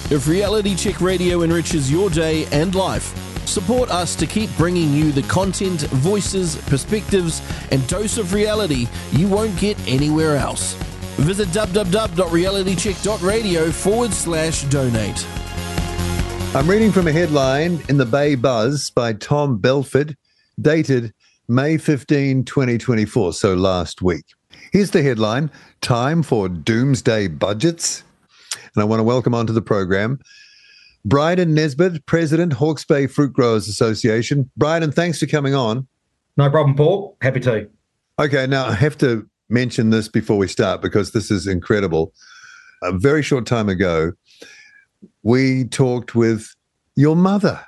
If Reality Check Radio enriches your day and life, support us to keep bringing you the content, voices, perspectives, and dose of reality you won't get anywhere else. Visit www.realitycheck.radio/donate. I'm reading from a headline in the Bay Buzz by Tom Belford, dated May 15, 2024, so last week. Here's the headline: Time for Doomsday Budgets. And I want to welcome onto the program Bryden Nesbitt, President, Hawke's Bay Fruit Growers Association. Bryden, thanks for coming on. No problem, Paul. Happy to. Okay, now I have to mention this before we start because this is incredible. A very short time ago, we talked with your mother,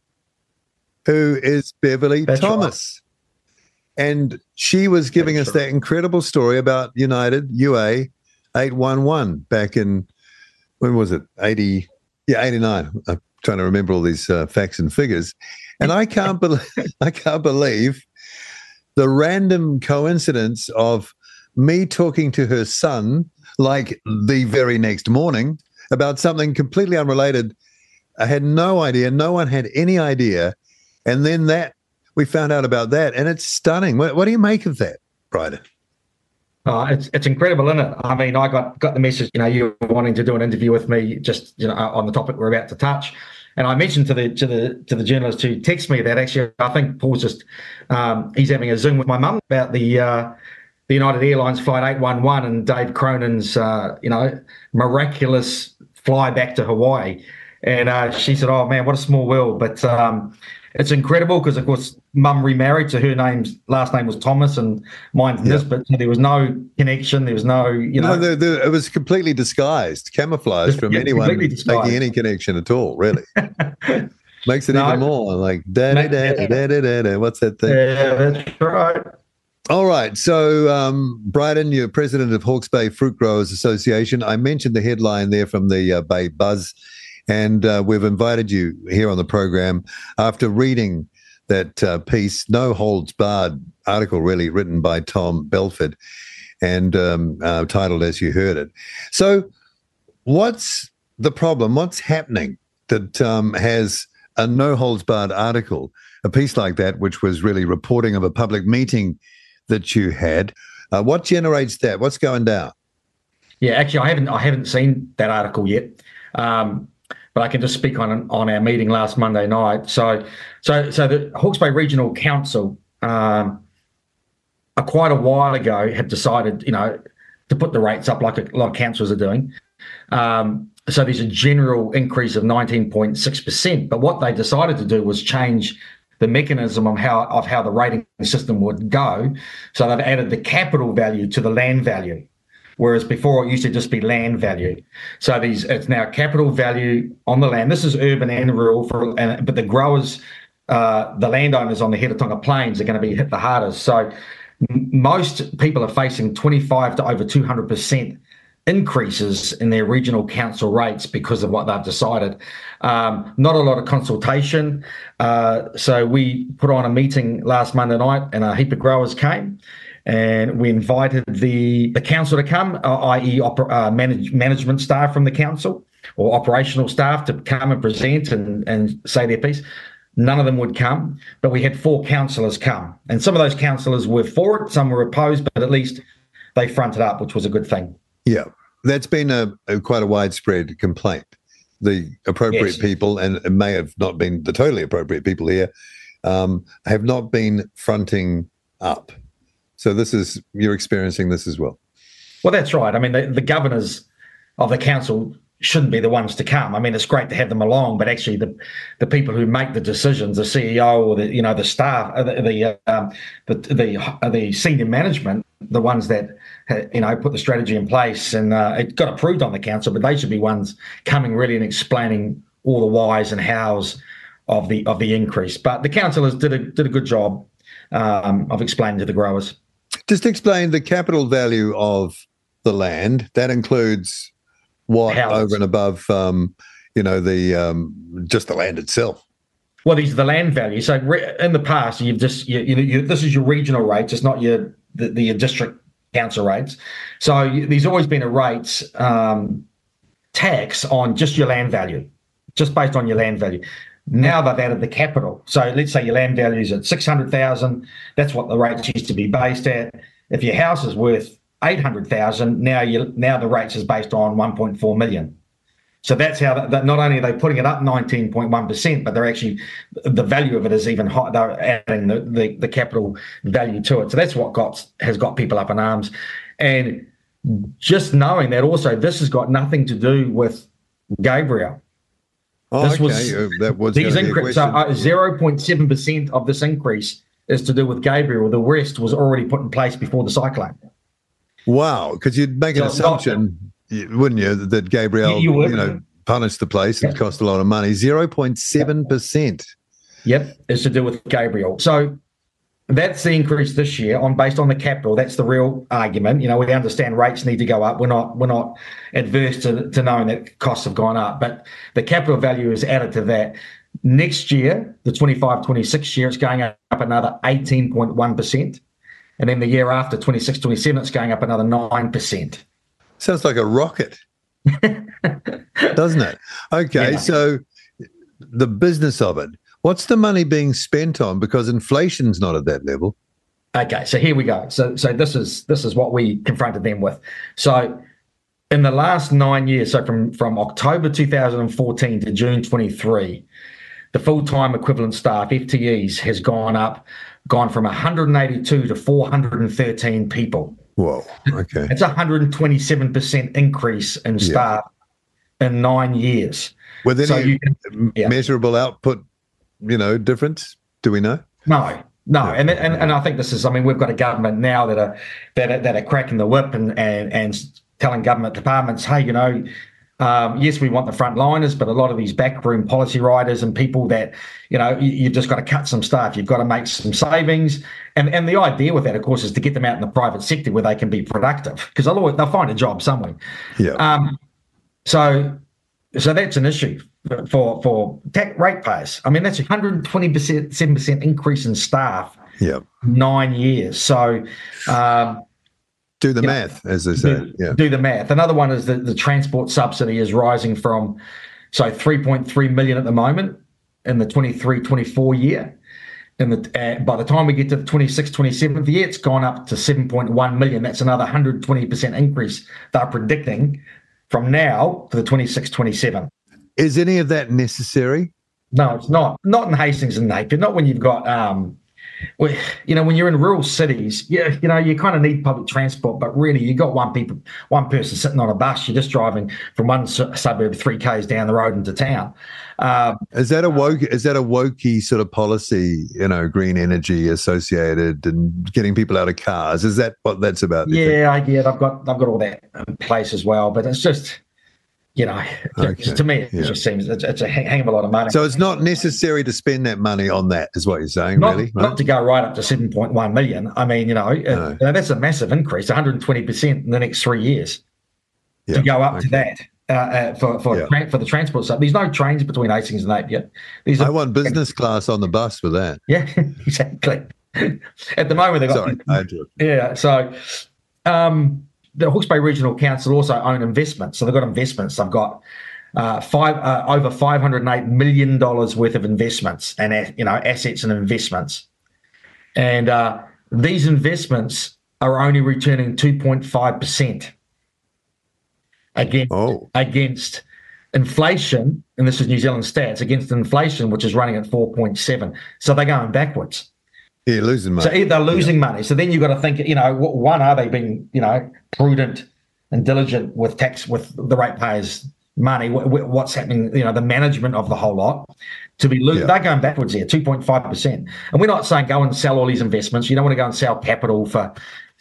who is Beverly Thomas. Right. And she was giving us that incredible story about United UA 811 back in, when was it? 89. I'm trying to remember all these facts and figures. And I can't believe the random coincidence of me talking to her son like the very next morning about something completely unrelated. I had no idea. No one had any idea. And then we found out about that, and it's stunning. What do you make of that, Bryden? It's incredible, isn't it? I mean, I got the message, you were wanting to do an interview with me just, on the topic we're about to touch. And I mentioned to the journalist who texted me that actually I think Paul's just, he's having a Zoom with my mum about the United Airlines Flight 811 and Dave Cronin's, miraculous fly back to Hawaii. And she said, oh, man, what a small world. But it's incredible because, of course, Mum remarried, so her last name was Thomas and mine's Nisbet. So there was no connection. There was no, No, it was completely disguised, camouflaged from anyone making any connection at all, really. Makes it even more like, da-da-da-da-da-da-da. What's that thing? Yeah, that's right. All right. So, Bryden, you're president of Hawke's Bay Fruit Growers Association. I mentioned the headline there from the Bay Buzz. And we've invited you here on the program after reading that piece, No Holds Barred article, really written by Tom Belford and titled as you heard it. So what's the problem? What's happening that has a No Holds Barred article, a piece like that, which was really reporting of a public meeting that you had? What generates that? What's going down? Yeah, actually, I haven't seen that article yet. But I can just speak on our meeting last Monday night. So the Hawke's Bay Regional Council, quite a while ago, had decided, to put the rates up like a lot of councils are doing. So there's a general increase of 19.6%. But what they decided to do was change the mechanism of how the rating system would go. So they've added the capital value to the land value, whereas before it used to just be land value. So it's now capital value on the land. This is urban and rural, but the growers, the landowners on the Heretatonga Plains are going to be hit the hardest. So most people are facing 25 to over 200% increases in their regional council rates because of what they've decided. Not a lot of consultation. So we put on a meeting last Monday night and a heap of growers came. And we invited the council to come, i.e. management staff from the council or operational staff to come and present and say their piece. None of them would come, but we had 4 councillors come. And some of those councillors were for it, some were opposed, but at least they fronted up, which was a good thing. Yeah, that's been quite a widespread complaint. The appropriate people, and it may have not been the totally appropriate people here, have not been fronting up. So you're experiencing this as well. Well, that's right. I mean, the governors of the council shouldn't be the ones to come. I mean, it's great to have them along, but actually the people who make the decisions, the CEO or the staff, the senior management, the ones that put the strategy in place, and it got approved on the council, but they should be ones coming really and explaining all the whys and hows of the increase. But the councillors did a good job of explaining to the growers. Just explain the capital value of the land. That includes what over and above, just the land itself. Well, these are the land value. So in the past, this is your regional rates. It's not the district council rates. So there's always been a rates tax on just your land value, just based on your land value. Now they've added the capital. So let's say your land value is at 600,000. That's what the rates used to be based at. If your house is worth 800,000, now the rates is based on 1.4 million. So that's how that not only are they putting it up 19.1%, but they're actually, the value of it is even higher. They're adding the capital value to it. So that's what has got people up in arms. And just knowing that also, this has got nothing to do with Gabriel. Oh, this okay. That was these increase. So 0.7% of this increase is to do with Gabriel. The rest was already put in place before the cyclone. Wow, because you'd make an assumption, wouldn't you, that Gabriel, you would. punished the place and cost a lot of money. 0.7%. Yep, is to do with Gabriel. So that's the increase this year based on the capital. That's the real argument. We understand rates need to go up. We're not adverse to knowing that costs have gone up, but the capital value is added to that. Next year, the 25-26 year, it's going up another 18.1%. And then the year after, 26-27, it's going up another 9%. Sounds like a rocket, doesn't it? Okay, So the business of it, what's the money being spent on? Because inflation's not at that level. Okay, so here we go. So this is what we confronted them with. So in the last 9 years, so from October 2014 to June 23, the full-time equivalent staff, FTEs, has gone from 182 to 413 people. Whoa, okay. It's 127% increase in staff in 9 years. Were there any measurable output, difference? Do we know? No. And I think this is, we've got a government now that are cracking the whip and telling government departments, hey, yes, we want the frontliners, but a lot of these backroom policy writers and people that, you've just got to cut some staff. You've got to make some savings. And the idea with that, of course, is to get them out in the private sector where they can be productive, because they'll find a job somewhere. Yeah. So that's an issue for tax ratepayers. That's 127% increase in staff. Yeah. 9 years. So do the math, as they say. Do the math. Another one is the transport subsidy is rising from 3.3 million at the moment in the 23-24 year. And by the time we get to the 26-27th year, it's gone up to 7.1 million. That's another 120% increase they're predicting from now to the 26-27. Is any of that necessary? No, it's not. Not in Hastings and Napier. Not when you've got, when you're in rural cities, you kind of need public transport, but really you got one person sitting on a bus. You're just driving from one suburb 3 k's down the road into town. Is that a wokey sort of policy? Green energy associated and getting people out of cars. Is that what that's about? Yeah, I've got all that in place as well, but it's just. To me, it just seems it's a hang of a lot of money. So it's not necessary to spend that money on that, is what you're saying, really? Right? Not to go right up to 7.1 million. No. That's a massive increase, 120% in the next 3 years to go up to that for the transport side. There's no trains between Hastings and Napier. I want business class on the bus with that. Yeah, exactly. At the moment, they've got... Sorry, I do. Yeah, so... the Hawke's Bay Regional Council also own investments. So they've got investments. They've got over $508 million worth of investments and assets and investments. And these investments are only returning 2.5% against inflation, and this is New Zealand stats, against inflation, which is running at 4.7%. So they're going backwards. Yeah, losing money. So they're losing money. So then you've got to think, one, are they being, prudent and diligent with the ratepayers' money? What's happening, the management of the whole lot to be losing. They're going backwards here, 2.5%. And we're not saying go and sell all these investments. You don't want to go and sell capital for,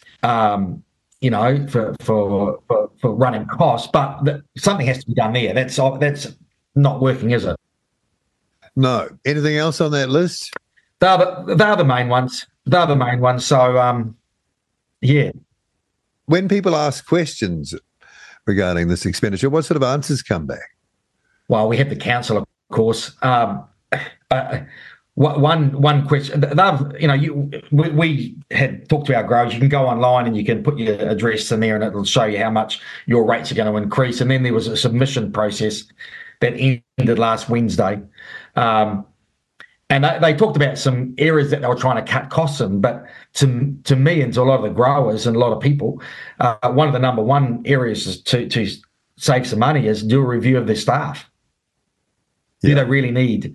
for running costs, but something has to be done there. That's not working, is it? No. Anything else on that list? They're the main ones. So, yeah. When people ask questions regarding this expenditure, what sort of answers come back? Well, we have the council, of course. one question. We had talked to our growers. You can go online and you can put your address in there, and it'll show you how much your rates are going to increase. And then there was a submission process that ended last Wednesday. And they talked about some areas that they were trying to cut costs in, but to me and to a lot of the growers and a lot of people, one of the number one areas is to save some money is do a review of their staff. Do they really need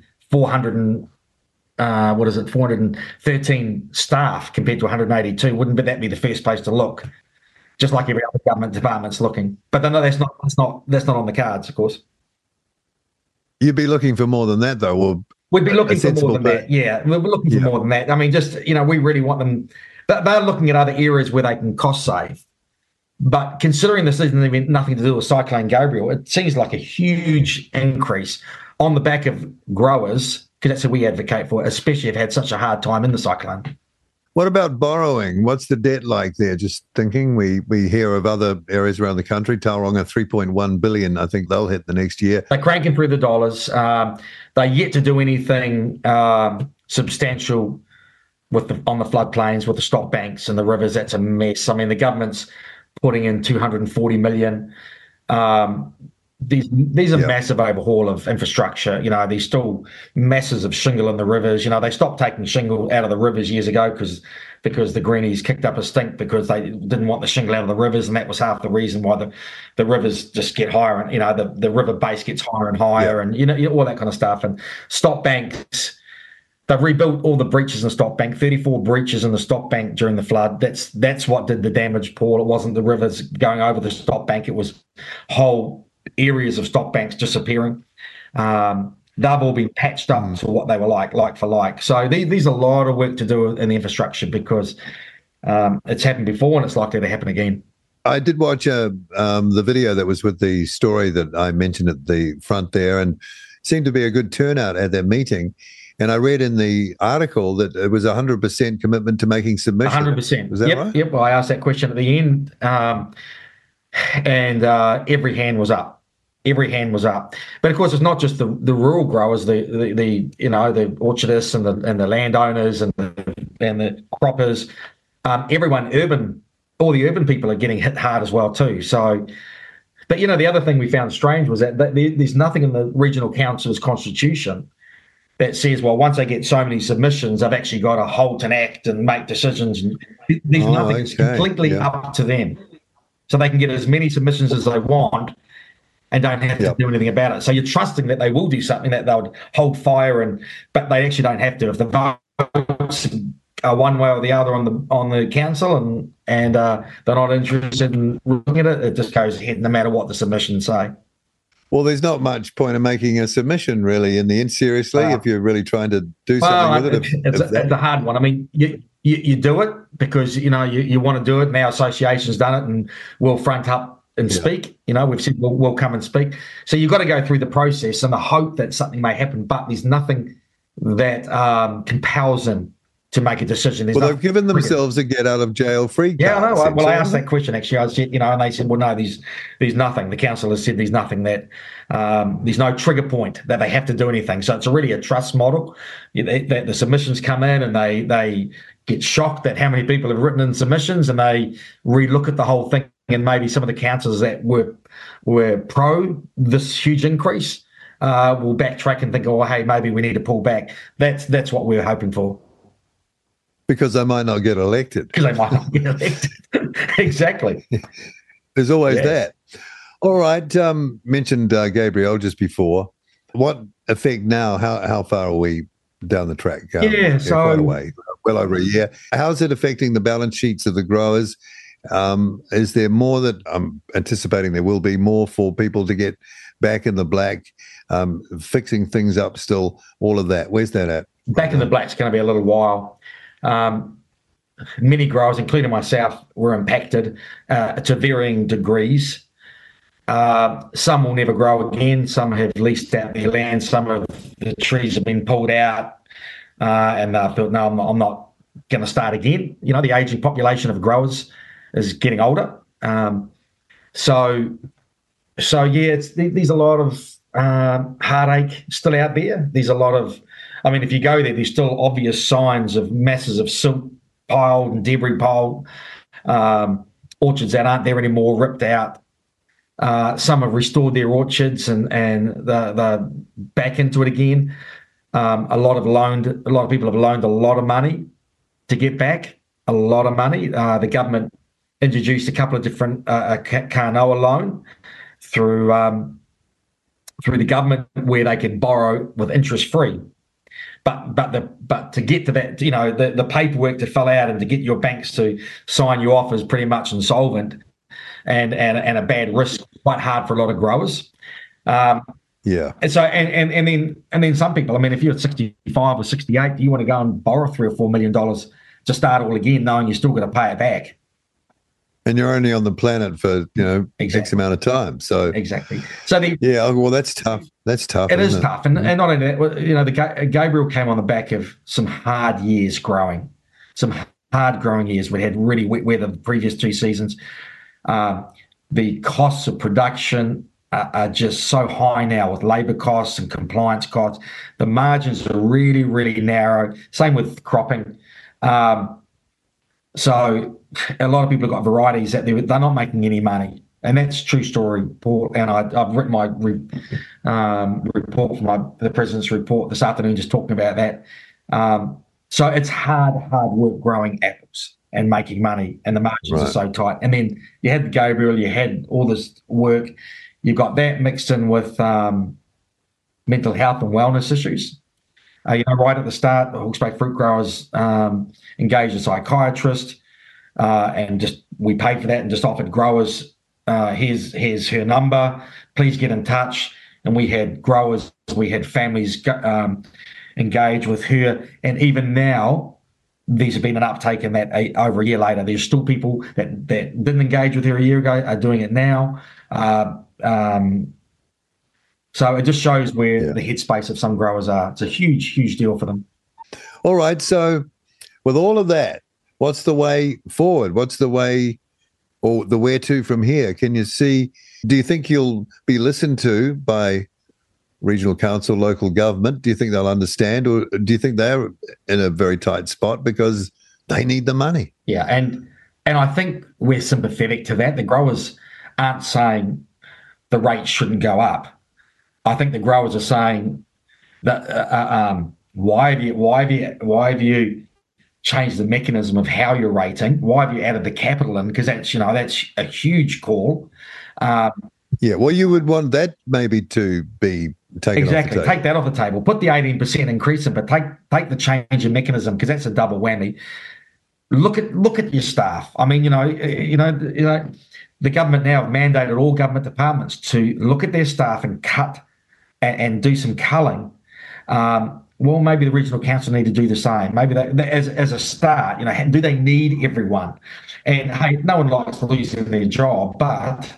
413 staff compared to 182? Wouldn't that be the first place to look? Just like every other government department's looking. But no, that's not on the cards, of course. You'd be looking for more than that, though, or we'd be looking for more than that. Yeah, we're looking for more than that. I mean, just, we really want them. They're looking at other areas where they can cost save. But considering this isn't nothing to do with Cyclone Gabriel, it seems like a huge increase on the back of growers, because that's what we advocate for, especially if had such a hard time in the cyclone. What about borrowing? What's the debt like there? Just thinking, we hear of other areas around the country. Tauranga, 3.1 billion. I think they'll hit the next year. They're cranking through the dollars. They're yet to do anything substantial on the floodplains with the stock banks and the rivers. That's a mess. I mean, the government's putting in 240 million. These are massive overhaul of infrastructure. There's still masses of shingle in the rivers. They stopped taking shingle out of the rivers years ago because the greenies kicked up a stink because they didn't want the shingle out of the rivers, and that was half the reason why the rivers just get higher, and the river base gets higher and higher, and all that kind of stuff. And stop banks, they've rebuilt all the breaches in the stock bank, 34 breaches in the stock bank during the flood. That's what did the damage, Paul. It wasn't the rivers going over the stock bank. It was whole areas of stock banks disappearing. They've all been patched up to what they were like for like. So there's a lot of work to do in the infrastructure because it's happened before and it's likely to happen again. I did watch the video that was with the story that I mentioned at the front there, and seemed to be a good turnout at that meeting. And I read in the article that it was 100% commitment to making submissions. 100%. Was that right? Yep. Well, I asked that question at the end. And every hand was up. Every hand was up. But of course, it's not just the rural growers, the orchardists and the landowners and the croppers. Everyone, all the urban people are getting hit hard as well too. So, but the other thing we found strange was that there's nothing in the regional council's constitution that says, well, once they get so many submissions, they've actually got to halt and act and make decisions. There's nothing. It's completely up to them. So they can get as many submissions as they want and don't have to do anything about it. So you're trusting that they will do something, that they'll hold fire, but they actually don't have to. If the votes are one way or the other on the council and they're not interested in looking at it, it just goes ahead no matter what the submissions say. Well, there's not much point in making a submission really in the end, seriously, if you're really trying to do something with it. It's a hard one. I mean, you do it because you want to do it, and our association's done it, and we'll front up and speak. We've said we'll come and speak. So you've got to go through the process and the hope that something may happen, but there's nothing that compels them to make a decision. They've given themselves a get out of jail free card. Yeah, I know. Well, I asked that question actually. I said, and they said, well, no, there's nothing. The council has said there's nothing that there's no trigger point that they have to do anything. So it's really a trust model. That the submissions come in and they get shocked at how many people have written in submissions, and they relook at the whole thing. And maybe some of the councillors that were pro this huge increase will backtrack and think, oh, hey, maybe we need to pull back. That's what we're hoping for. Because they might not get elected. Exactly. There's always that. All right. Mentioned Gabriel just before. What effect now? How far are we down the track? So quite a way, well over a year. How is it affecting the balance sheets of the growers? Is there more that I'm anticipating there will be more for people to get back in the black, fixing things up still, all of that? Where's that at? Back in the black's going to be a little while. Many growers, including myself, were impacted to varying degrees. Some will never grow again. Some have leased out their land. Some of the trees have been pulled out, and they felt, no, I'm not going to start again. The aging population of growers is getting older. So there's a lot of heartache still out there. There's a lot of I mean, if you go there, there's still obvious signs of masses of silt piled and debris piled, orchards that aren't there anymore, ripped out. Some have restored their orchards and they're back into it again. A lot of people have loaned a lot of money to get back, a lot of money. The government introduced a couple of different Kānoa loan through the government where they could borrow with interest free. But to get to that, the paperwork to fill out and to get your banks to sign you off is pretty much insolvent and a bad risk, quite hard for a lot of growers. Yeah. And so and then some people, I mean, if you're 65 or 68, you want to go and borrow $3 or $4 million to start all again, knowing you're still going to pay it back. And you're only on the planet for, Exactly. X amount of time. So exactly. So well, that's tough. That's tough. It is tough. And not only that, Gabriel came on the back of some hard years growing, some hard growing years. We had really wet weather the previous 2 seasons. The costs of production are just so high now with labour costs and compliance costs. The margins are really, really narrow. Same with cropping. So a lot of people have got varieties that they're not making any money. And that's true story, Paul. And I've written my report for the President's report this afternoon, just talking about that. So it's hard work growing apples and making money, and the margins are so tight. And then you had the Gabriel, you had all this work. You've got that mixed in with mental health and wellness issues. Right at the start, the Hawke's Bay fruit growers engaged a psychiatrist, and just we paid for that and just offered growers, here's her number, please get in touch. And we had growers, we had families engage with her, and even now there's been an uptake in that over a year later. There's still people that didn't engage with her a year ago are doing it now. So it just shows where the headspace of some growers are. It's a huge, huge deal for them. All right. So with all of that, what's the way forward? What's the way or the where to from here? Do you think you'll be listened to by regional council, local government? Do you think they'll understand, or do you think they're in a very tight spot because they need the money? Yeah. And I think we're sympathetic to that. The growers aren't saying the rate shouldn't go up. I think the growers are saying that why have you changed the mechanism of how you're rating? Why have you added the capital in? Because that's a huge call. Well, you would want that maybe to be taken off the table. Take that off the table. Put the 18% increase in, but take the change in mechanism, because that's a double whammy. Look at your staff. I mean, the government now have mandated all government departments to look at their staff and cut and do some culling. Well, maybe the regional council need to do the same. Maybe as a start, do they need everyone? And hey, no one likes losing their job, but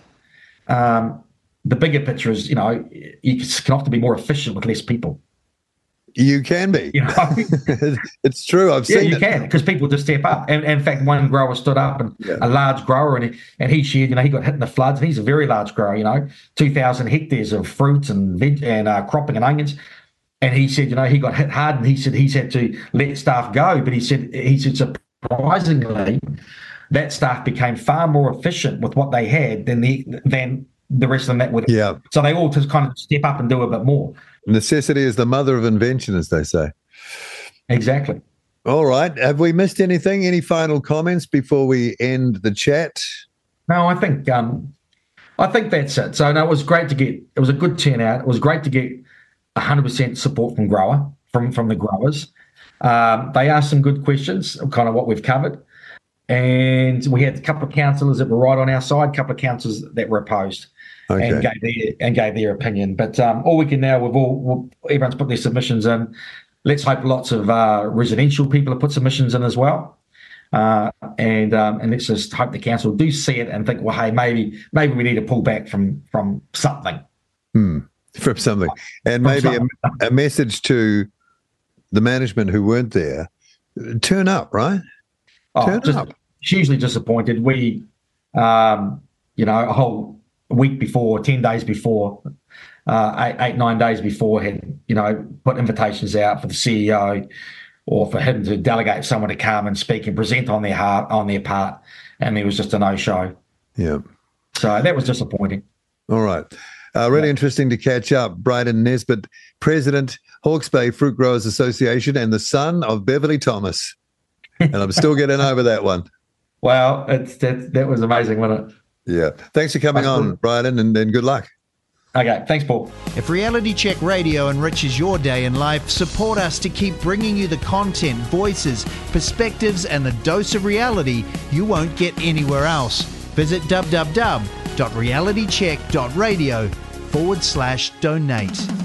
the bigger picture is, you can often be more efficient with less people. You can be. It's true. I've seen it. You can, because people just step up. And in fact, one grower stood up, and a large grower, and he shared, he got hit in the floods, and he's a very large grower, 2,000 hectares of fruits and veg and cropping and onions. And he said, he got hit hard, and he said he's had to let staff go. But he said surprisingly, that staff became far more efficient with what they had than the rest of them that would. Yeah. So they all just kind of step up and do a bit more. Necessity is the mother of invention, as they say. Exactly. All right. Have we missed anything? Any final comments before we end the chat? No, I think that's it. So no, it was great to get. It was a good turnout. It was great to get 100% support from the growers. They asked some good questions, kind of what we've covered, and we had a couple of councillors that were right on our side, a couple of councillors that were opposed. Okay. and gave their opinion. But all we can now, everyone's put their submissions in. Let's hope lots of residential people have put submissions in as well. And let's just hope the council do see it and think, well, hey, maybe we need to pull back from something. From something. And maybe a message to the management who weren't there, turn up, right? Turn up. Hugely disappointed. We, a whole week before, 10 days before, eight, 9 days before, had, put invitations out for the CEO or for him to delegate someone to come and speak and present on their part, and there was just a no-show. Yeah. So that was disappointing. All right. Really interesting to catch up. Bryden Nesbitt, President, Hawke's Bay Fruit Growers Association, and the son of Beverly Thomas. And I'm still getting over that one. Wow, that was amazing, wasn't it? Yeah. Thanks for coming on, Bryden, and good luck. Okay, thanks, Paul. If Reality Check Radio enriches your day in life, support us to keep bringing you the content, voices, perspectives, and the dose of reality you won't get anywhere else. Visit www.realitycheck.radio/donate.